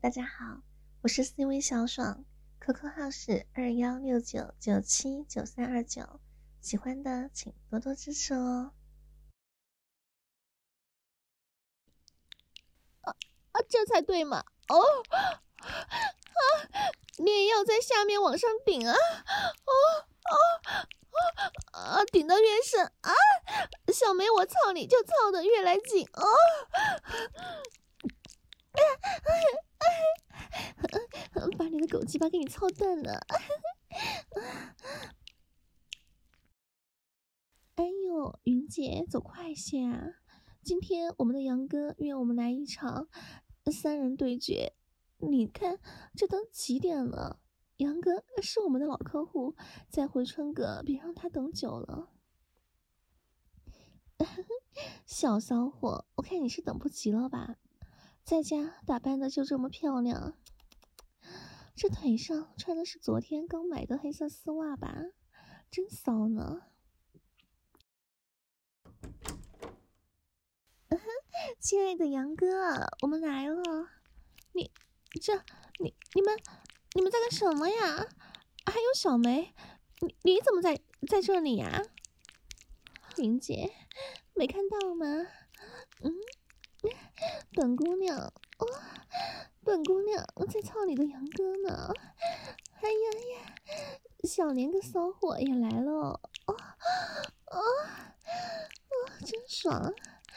大家好，我是 CV 小爽，QQ 号是2169979329，喜欢的请多多支持哦。 这才对嘛！你也要在下面往上顶啊！顶得越深啊，小梅我操你就操得越来劲哦！把你的狗鸡巴给你操断了！哎呦，云姐走快些啊！今天我们的杨哥约我们来一场3人对决，你看这都几点了？杨哥是我们的老客户，在回春阁，别让他等久了。小骚货，我看你是等不及了吧？在家打扮的就这么漂亮，这腿上穿的是昨天刚买的黑色丝袜吧？真骚呢！亲爱的杨哥，我们来了。你们在干什么呀？还有小梅，你怎么在这里呀？云姐，没看到吗？本姑娘，本姑娘在操你的杨哥呢。哎呀，小莲个骚货也来了，真爽！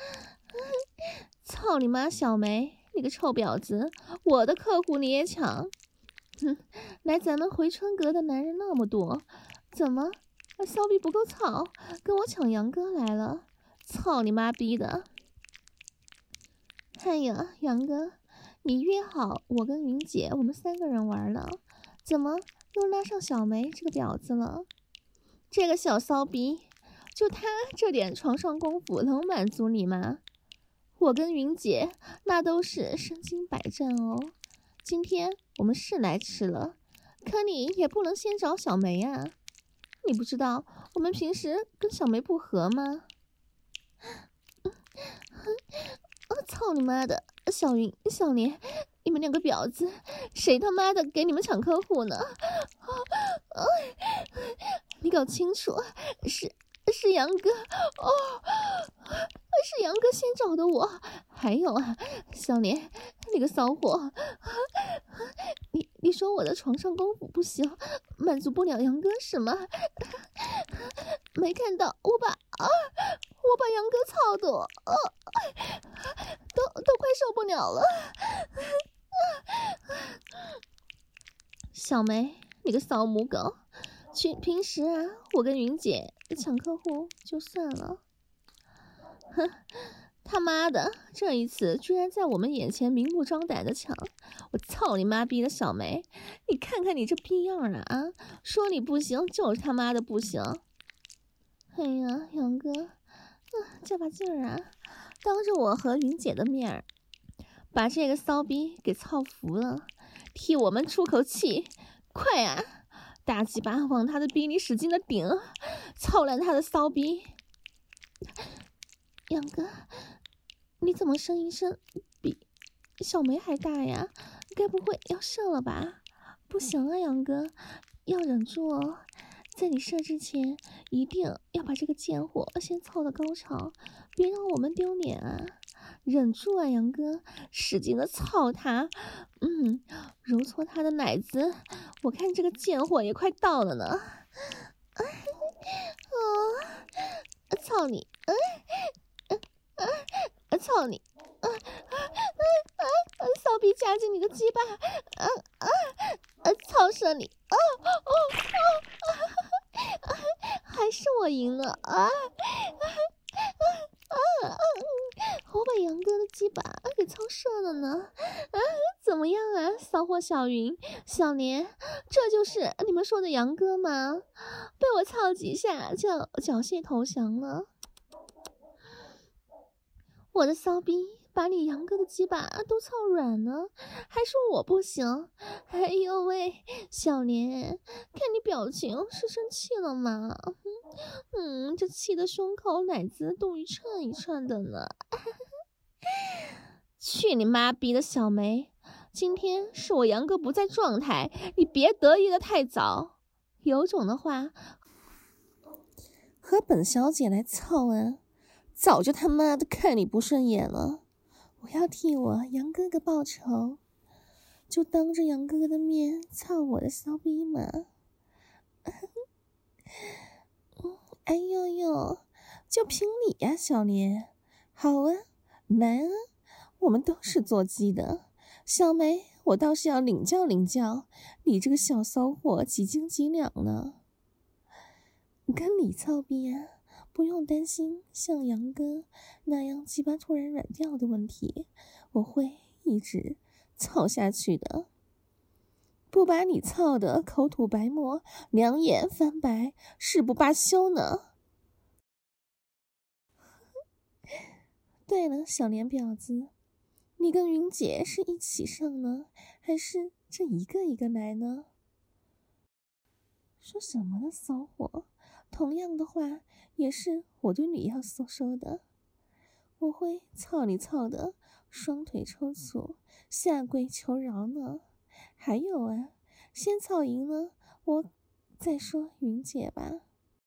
操你妈，小梅，你个臭婊子，我的客户你也抢！来咱们回春阁的男人那么多，怎么骚逼不够操，跟我抢杨哥来了？操你妈逼的！哎呀，杨哥，你约好我跟云姐我们3个人玩了，怎么又拉上小梅这个婊子了？这个小骚逼，就她这点床上功夫能满足你吗？我跟云姐那都是身经百战哦。今天我们是来吃了，可你也不能先找小梅啊！你不知道我们平时跟小梅不和吗？操你妈的，小云、小年，你们2个婊子，谁他妈的给你们抢客户呢？你搞清楚，是杨哥是杨哥先找的我。还有啊，小年，你个骚货，你说我的床上功夫不行，满足不了杨哥是吗？没看到我把杨哥操的都快受不了了。小梅，你个骚母狗，平时啊，我跟云姐抢客户就算了，哼，他妈的，这一次居然在我们眼前明目张胆的抢，我操你妈逼的小梅，你看看你这逼样啊！说你不行就是他妈的不行。哎呀，杨哥，这把劲儿啊，当着我和云姐的面儿，把这个骚逼给操服了，替我们出口气，快啊！大鸡巴往他的逼里使劲的顶，操烂他的骚逼。杨哥，你怎么声音比小梅还大呀？该不会要射了吧？不行啊，杨哥，要忍住哦。在你射之前，一定要把这个贱货先操到高潮，别让我们丢脸啊！忍住啊，杨哥，使劲的操他，揉搓他的奶子，我看这个贱货也快到了呢。操你！操你！骚逼夹紧你的鸡巴！操射你！还是我赢了啊！我把杨哥的鸡巴给操射了呢！怎么样啊，骚货小云、小年，这就是你们说的杨哥吗？被我操几下就缴械投降了？我的骚逼把你杨哥的鸡巴都操软了，还说我不行？哎呦喂，小年，看你表情是生气了吗？这气得胸口奶子都一颤一颤的呢。去你妈逼的小梅， 今天是我杨哥不在状态，你别得意的太早。有种的话，和本小姐来操啊！早就他妈的看你不顺眼了，我要替我杨哥哥报仇，就当着杨哥哥的面操我的骚逼嘛！哎呦呦，就凭你呀，小莲！好啊，来啊，我们都是做鸡的。小梅，我倒是要领教领教你这个小骚货几斤几两呢？跟你操逼啊，不用担心像杨哥那样鸡巴突然软掉的问题，我会一直操下去的，不把你操的口吐白沫，两眼翻白，誓不罢休呢。对了，小莲婊子，你跟云姐是一起上呢，还是这一个一个来呢？说什么呢，骚货！同样的话也是我对你要所说的，我会操你操的双腿抽搐，下跪求饶呢。还有啊，先操赢了我再说云姐吧。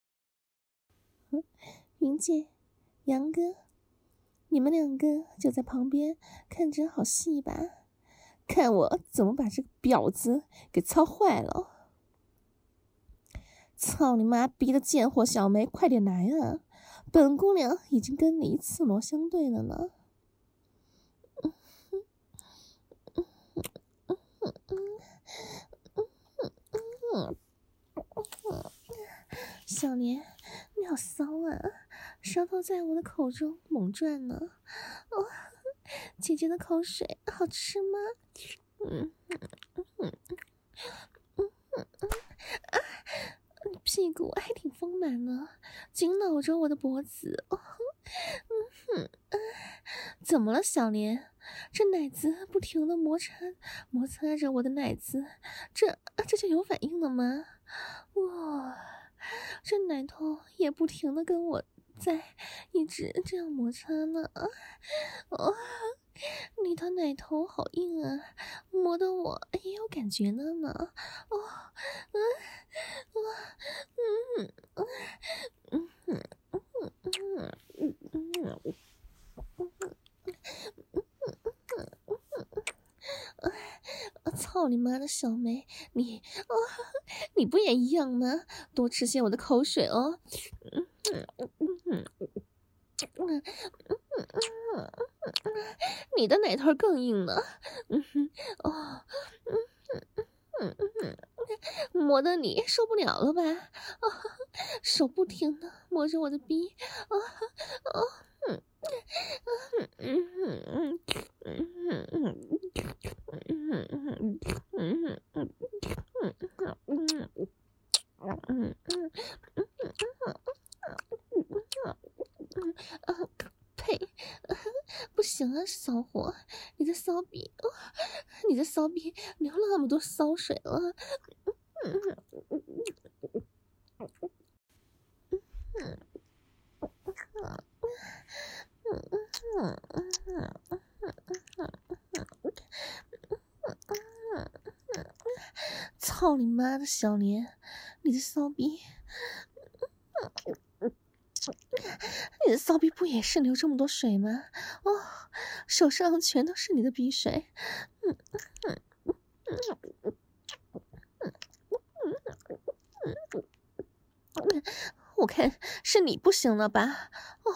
云姐，杨哥，你们两个就在旁边看着好戏吧，看我怎么把这个婊子给操坏了。操你妈逼的贱货小梅，快点来啊！本姑娘已经跟你刺裸相对了呢。小莲，你好骚啊，舌头在我的口中猛转呢。哦，姐姐的口水好吃吗？屁股还挺丰满呢，紧搂着我的脖子。怎么了，小莲？这奶子不停的摩擦着我的奶子，这就有反应了吗？哇，这奶头也不停的跟我在一直这样摩擦呢。哦，你的奶头好硬啊，磨得我也有感觉了呢。哦，操你妈的小梅，你不也一样吗？多吃些我的口水哦。你的奶头更硬呢。磨得你受不了了吧？手不停的摸着我的逼。呸！不行啊，骚货，你的骚逼流了那么多骚水了。操你妈的小莲，你的骚逼，你的骚逼不也是流这么多水吗？哦，手上全都是你的逼水。我看是你不行了吧？哦，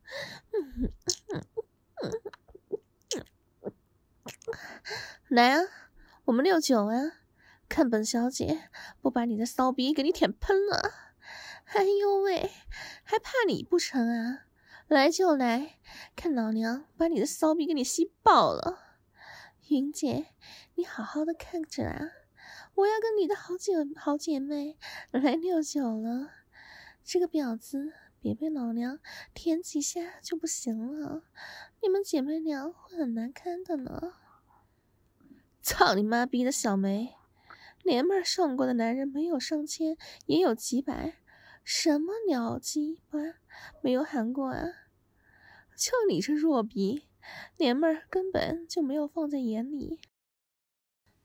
来啊，我们69啊！看本小姐不把你的骚逼给你舔喷了！哎呦喂，还怕你不成啊？来就来，看老娘把你的骚逼给你吸爆了！云姐，你好好的看着啊！我要跟你的好姐妹来69了，这个婊子别被老娘舔几下就不行了，你们姐妹俩会很难堪的呢。操你妈逼的小梅，连妹上过的男人没有上千也有几百，什么鸟鸡巴没有喊过啊？就你这弱逼，连妹根本就没有放在眼里。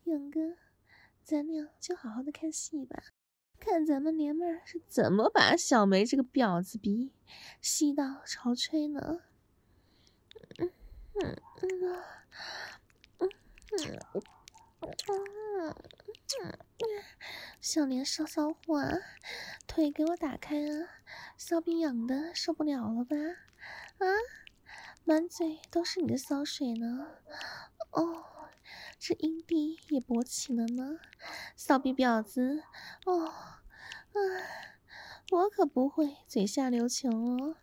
杨哥，咱俩就好好的看戏吧，看咱们娘们儿是怎么把小梅这个婊子逼吸到潮吹呢？小莲骚骚货啊，腿给我打开啊！骚逼痒的受不了了吧？啊，满嘴都是你的骚水呢！哦，这阴蒂也勃起了呢！骚逼婊子！哦，我可不会嘴下留情哦。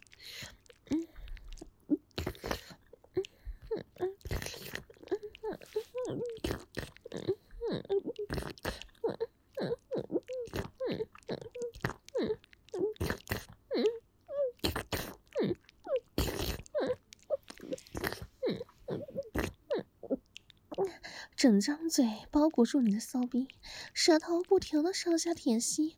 整张嘴包裹住你的骚逼，舌头不停的上下舔吸，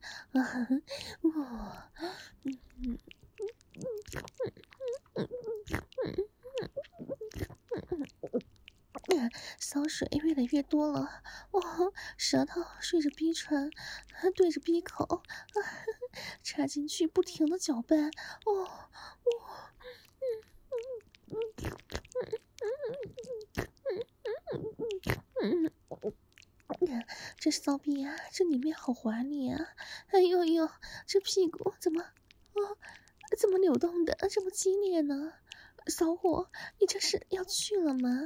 骚水越来越多了，舌头顺着逼唇，对着逼口，插进去不停的搅拌，这骚逼啊，这里面好滑腻啊！哎呦呦，这屁股怎么扭动的这么激烈呢？骚货，你这是要去了吗？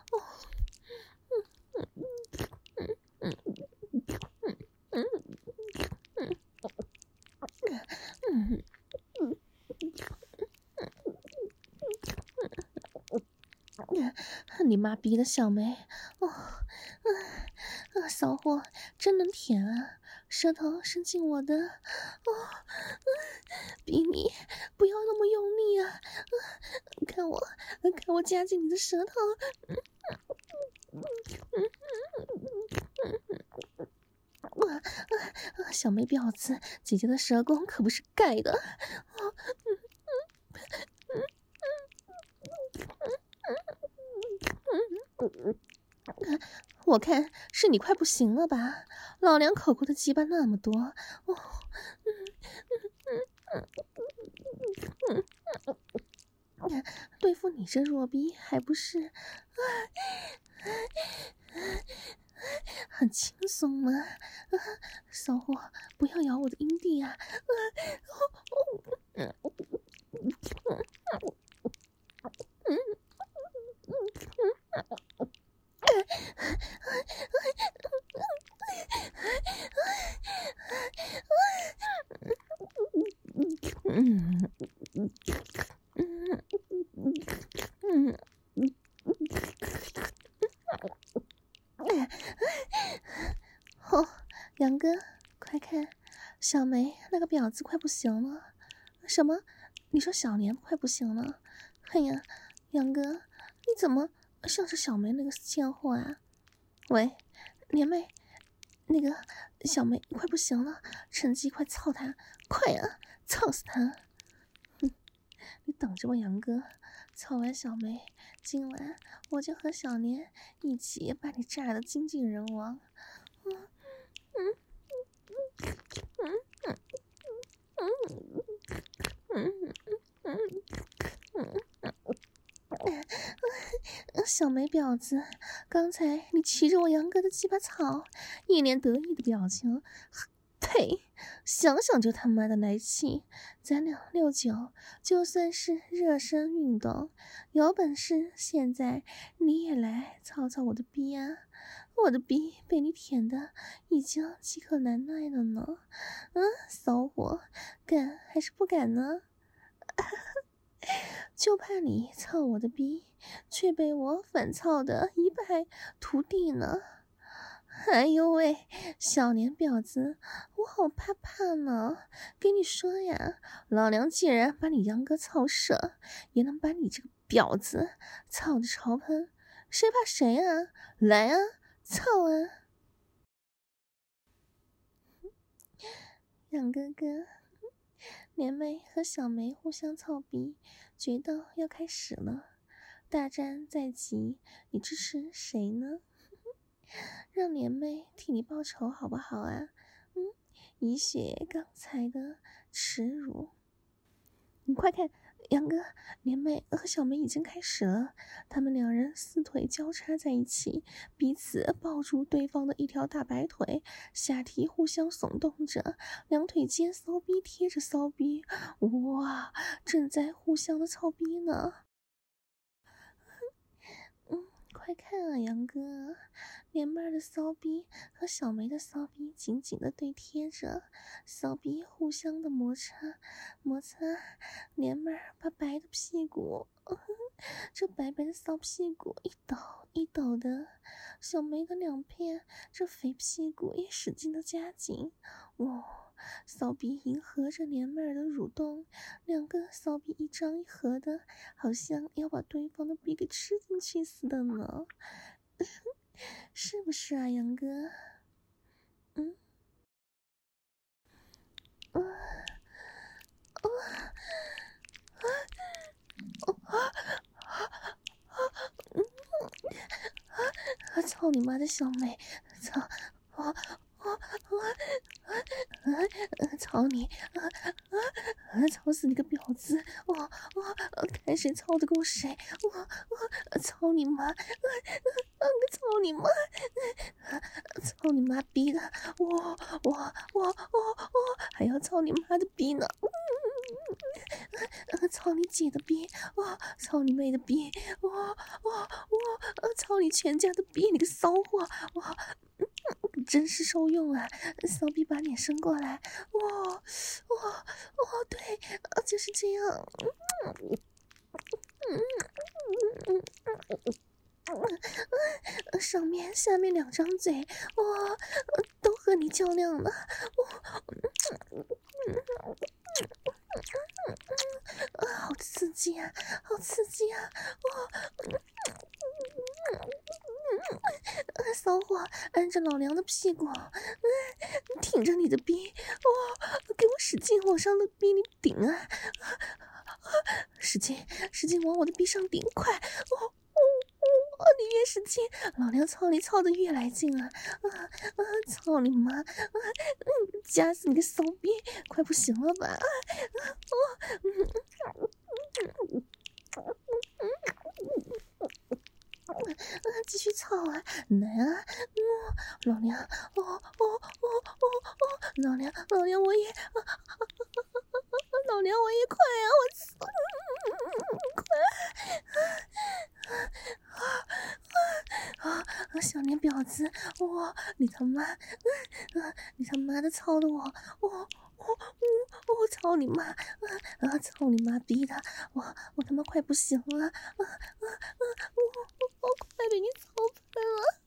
你妈逼的小梅，骚货真能舔啊！舌头伸进我的，逼你不要那么用力啊！看我夹紧你的舌头，小梅婊子，姐姐的舌功可不是盖的。我看是你快不行了吧？老娘口过的鸡巴那么多，对付你这弱逼还不是很轻松吗？骚货，不要咬我的阴蒂啊！杨哥，快看，小梅那个婊子快不行了。什么？你说小莲快不行了？哎呀，杨哥，你怎么像是小梅那个贱货啊？喂，莲妹，那个小梅快不行了，趁机快操她，快啊，操死她！哼，你等着吧，杨哥，操完小梅，今晚我就和小莲一起把你炸得精尽人亡。小梅婊子，刚才你骑着我杨哥的鸡巴草，一脸得意的表情，呸！想想就他妈的来气。咱俩69，就算是热身运动，有本事现在你也来操操我的逼啊！我的逼被你舔的已经饥渴难耐了呢。骚货，敢还是不敢呢？就怕你操我的逼，却被我反操的一败涂地呢。哎呦喂，小年婊子，我好怕怕呢。跟你说呀，老娘既然把你杨哥操折，也能把你这个婊子操的潮喷，谁怕谁啊？来啊，操啊！杨哥哥，莲妹和小梅互相操逼，决斗要开始了。大战在即，你支持谁呢？ 让莲妹替你报仇好不好啊？以雪刚才的耻辱。你快看，杨哥，莲妹和小梅已经开始了，他们两人四腿交叉在一起，彼此抱住对方的一条大白腿，下体互相耸动着，两腿间骚逼贴着骚逼，哇，正在互相的操逼呢。快看啊，杨哥，莲妹儿的骚逼和小梅的骚逼紧紧的对贴着，骚逼互相的摩擦，莲妹儿把白的屁股，这白白的骚屁股一抖一抖的，小梅的两片这肥屁股也使劲的夹紧，哇！骚逼迎合着莲妹儿的蠕动，两个骚逼一张一合的，好像要把对方的逼给吃进去似的呢，是不是啊，杨哥？操你妈的小美，操！操你！操死你个婊子！看谁操得过谁！操你妈！操你妈！操你妈逼的！还要操你妈的逼呢！操你姐的逼！操你妹的逼！操你全家的逼！你个骚货！真是受用啊！骚逼把脸伸过来，对，就是这样。上面下面两张嘴，都和你较量了，好刺激啊，好刺激啊！骚货，按着老娘的屁股，挺着你的逼，给我使劲往上的逼你顶啊！使劲往我的逼上顶，快！你越使劲，老娘操你操的越来劲啊！操你妈！夹死你个骚逼，快不行了吧？继续操啊！来啊！老娘，老娘我也，老娘我也快啊！我操！快！小年婊子，你他妈，你他妈的操的我操你妈！操你妈逼的！我他妈快不行了！我快被你操喷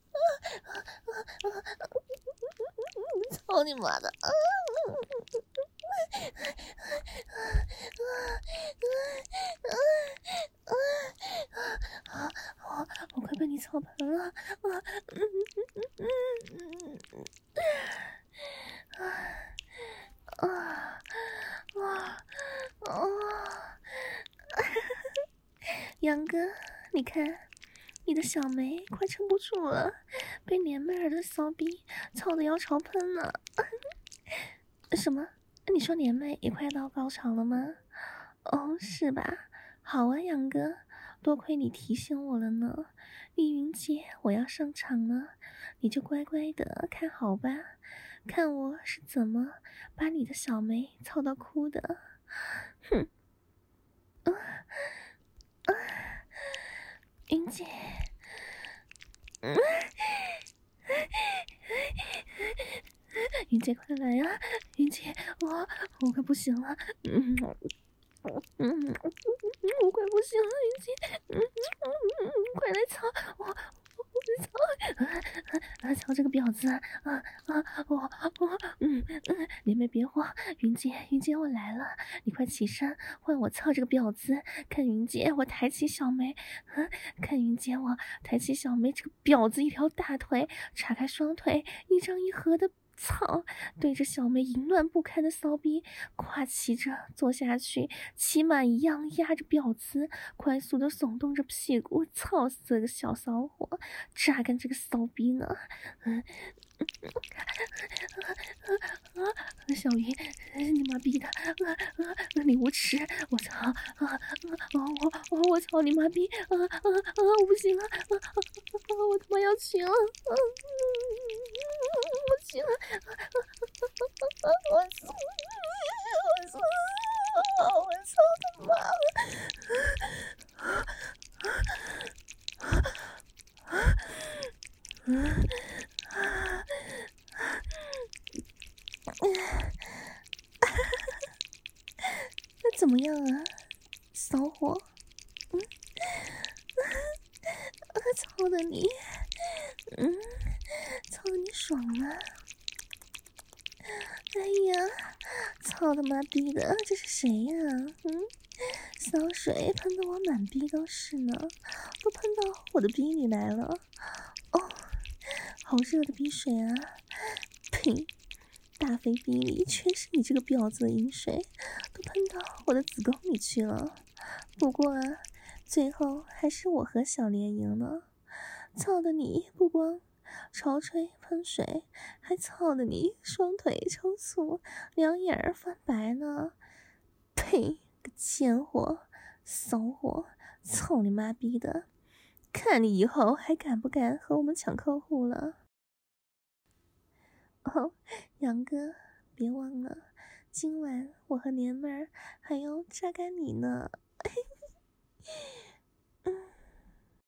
了！操你妈的！我快被你操喷了！杨哥，你看，你的小梅快撑不住了，被莲妹儿的骚逼操得要潮喷了。什么？你说莲妹也快到高潮了吗？是吧？好啊，杨哥，多亏你提醒我了呢。丽云姐，我要上场了，你就乖乖的看好吧，看我是怎么把你的小梅操到哭的。哼！云姐，云姐快来啊！云姐，我快不行了，我快不行了，云姐，快来操我！操这个婊子！莲妹别慌，云姐我来了，你快起身，换我操这个婊子！看云姐我抬起小梅，看云姐我抬起小梅这个婊子一条大腿，叉开双腿，一张一合的操！对着小梅淫乱不堪的骚逼，跨骑着坐下去，骑马一样压着婊子，快速的耸动着屁股，操死这个小骚货，榨干这个骚逼呢！小鱼，你妈逼的！你无耻！我操！我操你妈逼！我不行了！我他妈要去了！我去了！我操！他妈那怎么样啊，骚货？操的你，操的你爽吗？哎呀，操他妈逼的，这是谁呀？骚水喷得我满逼都是呢，都喷到我的逼里来了。哦，好热的逼水啊！呸！大肥逼里全是你这个婊子的饮水，都喷到我的子宫里去了。不过啊，最后还是我和小莲赢了。操的你不光潮吹喷水，还操的你双腿抽搐，两眼儿翻白呢。呸！个贱货，骚货，操你妈逼的！看你以后还敢不敢和我们抢客户了。哦，杨哥，别忘了，今晚我和年妹儿还要榨干你呢。